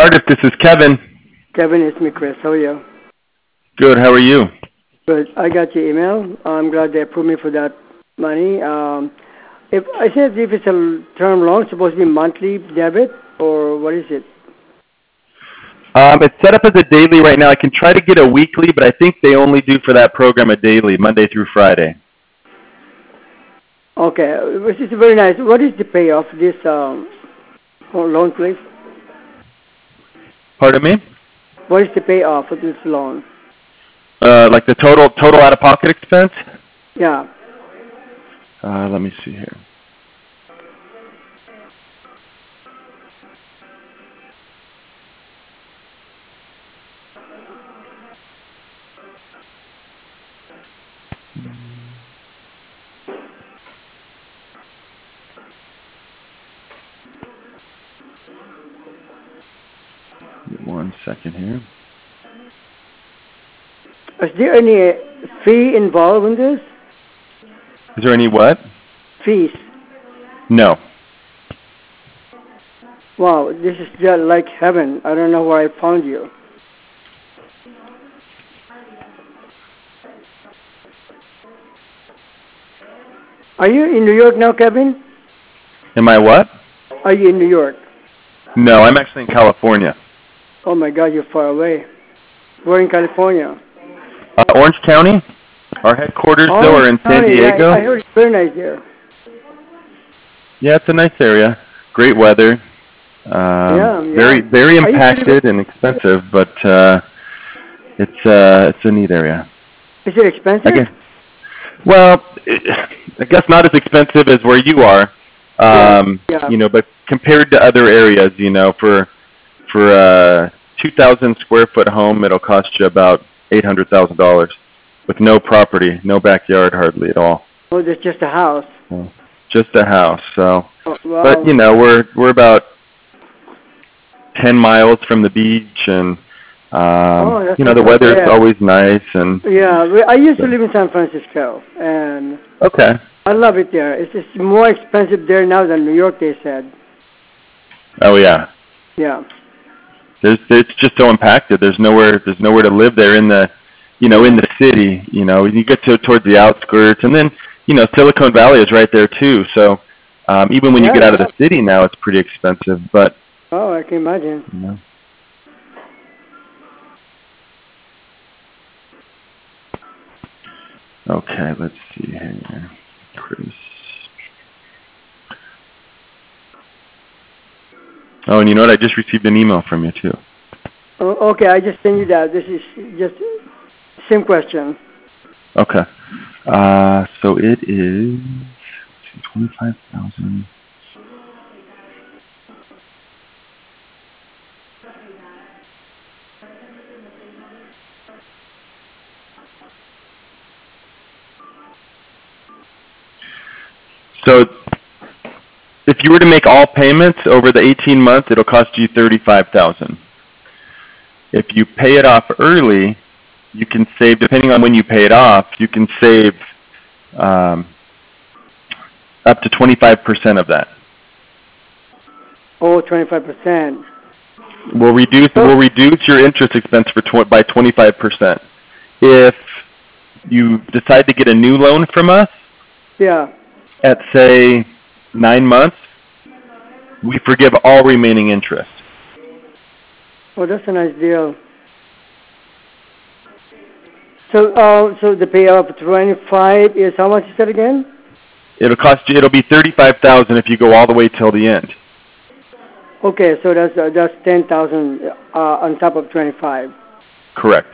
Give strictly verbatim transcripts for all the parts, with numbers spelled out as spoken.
artist. This is Kevin. Kevin, it's me, Chris. How are you? Good. How are you? Good. I got your email. I'm glad they approved me for that money. Um, if I said if it's a term loan, it's supposed to be monthly debit, or what is it? Um, it's set up as a daily right now. I can try to get a weekly, but I think they only do for that program a daily, Monday through Friday. Okay, which is very nice. What is the payoff of this um, loan, please? Pardon me? What is the payoff of this loan? Uh, like the total total out-of-pocket expense? Yeah. Uh, let me see here. One second here. Is there any fee involved in this? Is there any what? Fees. No. Wow, this is just like heaven. I don't know where I found you. Are you in New York now, Kevin? Am I what? Are you in New York? No, I'm actually in California. Oh my God, you're far away. We're in California. Uh, Orange County? Our headquarters, Oh, though, are in San sorry, Diego. I, I heard it's very nice there. Yeah, it's a nice area. Great weather. Um, Yeah, yeah. Very, very I used to live impacted and expensive, but uh, it's uh, it's a neat area. Is it expensive? I guess. Well, it, I guess not as expensive as where you are. Um, yeah, yeah. You know, but compared to other areas, you know, for for a two thousand square foot home, it'll cost you about eight hundred thousand dollars with no property, no backyard, hardly at all. Oh, that's just a house. So, just a house. So, Oh, wow. but you know, we're we're about ten miles from the beach, and um, oh, you know, the weather's yeah. always nice. And yeah, I used to live in San Francisco, and okay, I love it there. It's just more expensive there now than New York, they said. oh yeah, yeah. There's it's just so impacted. There's nowhere there's nowhere to live there in the, you know, in the city. You know, you get to towards the outskirts, and then you know, Silicon Valley is right there too. So um, even when yeah, you get out yeah. of the city now, it's pretty expensive. But oh, I can imagine. You know. Okay, let's see here, Chris. Oh, and you know what? I just received an email from you too. Oh, okay, I just sent you that. This is just same question. Okay. Uh, so it is twenty-five thousand. So if you were to make all payments over the eighteen months, it'll cost you thirty-five thousand. If you pay it off early, you can save, depending on when you pay it off, you can save um, up to twenty-five percent of that. Oh, twenty-five percent. We'll reduce oh. we'll reduce your interest expense for tw- by twenty-five percent. If you decide to get a new loan from us, yeah, at say nine months, we forgive all remaining interest. Oh, that's a nice deal. So, uh, so the payoff of twenty-five is how much is that again? It'll cost you. It'll be thirty-five thousand if you go all the way till the end. Okay, so that's uh, that's ten thousand uh, on top of twenty-five. Correct.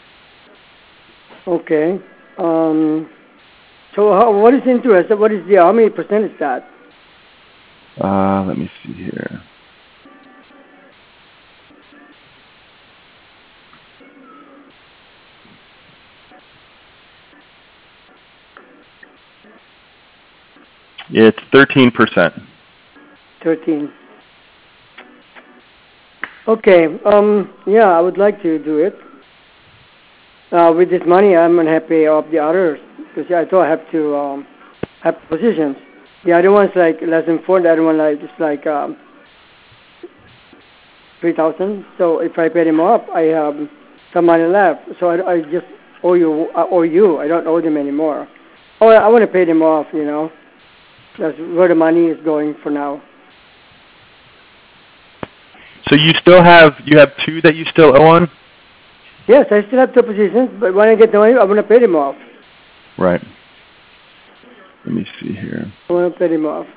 Okay. Um. So, how, what is interest? What is the how many percent is that? Uh, let me see here. It's thirteen percent. Thirteen. Okay. Um. Yeah, I would like to do it. Uh, with this money, I'm gonna have to pay off the others because I thought I have to um have positions. The other one's like less than four. The other one like it's like um three thousand. So if I pay them off, I have some money left. So I, I just owe you. I owe you. I don't owe them anymore. Oh, I want to pay them off. You know, that's where the money is going for now. So you still have you have two that you still owe on? Yes, I still have two positions, but when I get the money, I want to pay them off. Right. Let me see here. I want to pay them off.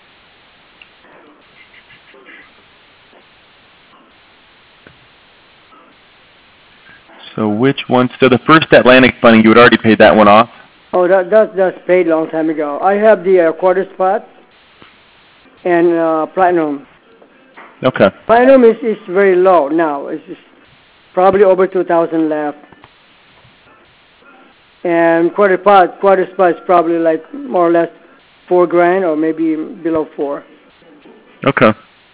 So which one? So the first Atlantic funding, you had already paid that one off? Oh, that, that that's paid a long time ago. I have the uh, quarter spot and uh, platinum. Okay. Platinum is, is very low now. It's just probably over two thousand left. And quarter pot, quarter spot is probably like more or less four grand or maybe below four. Okay.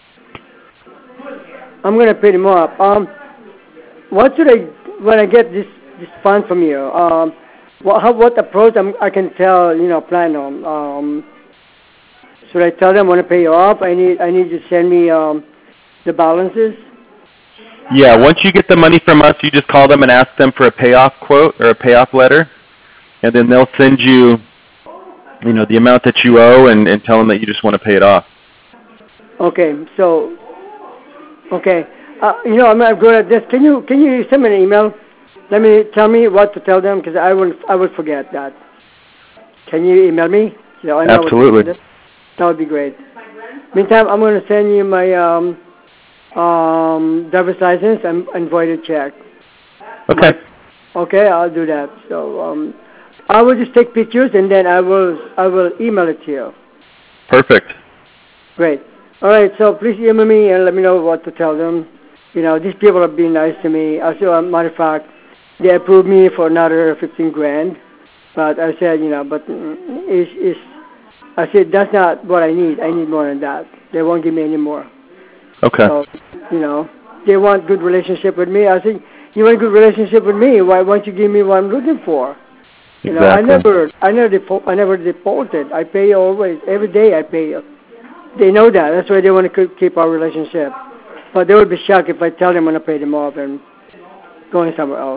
I'm gonna pay them off. Um, what should I when I get this this fund from you? Um, what how, what approach I'm, I can tell you know platinum? Um, should I tell them I want to pay you off? I need I need you to send me um, the balances. Yeah. Once you get the money from us, you just call them and ask them for a payoff quote or a payoff letter, and then they'll send you, you know, the amount that you owe, and, and tell them that you just want to pay it off. Okay. So. Okay. Uh, you know, I'm not good at this. Can you can you send me an email? Let me tell me what to tell them because I will I will forget that. Can you email me? So I know Absolutely. What to that would be great. Meantime, I'm going to send you my um, um, driver's license and, and voided check. Okay. My, okay, I'll do that. So um, I will just take pictures and then I will I will email it to you. Perfect. Great. All right, so please email me and let me know what to tell them. You know, these people have been nice to me. As a matter of fact, they approved me for another fifteen grand. But I said, you know, but it's, it's, I said, that's not what I need. I need more than that. They won't give me any more. Okay. So, you know, they want good relationship with me. I said, you want a good relationship with me? Why won't you give me what I'm looking for? You Exactly. know, I never, I never, default, I never defaulted. I pay always. Every day I pay. They know that. That's why they want to keep our relationship. But they would be shocked if I tell them I'm going to pay them off and going somewhere else.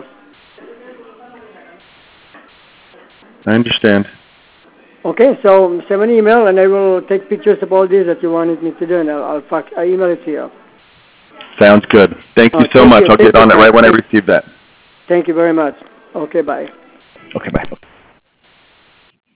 I understand. Okay, so send me an email and I will take pictures of all these that you wanted me to do, and I'll, I'll, fax, I'll email it to you. Sounds good. Thank you oh, so thank much. You. I'll thank get on you. it right when I receive that. Thank you very much. Okay, bye. Okay, bye.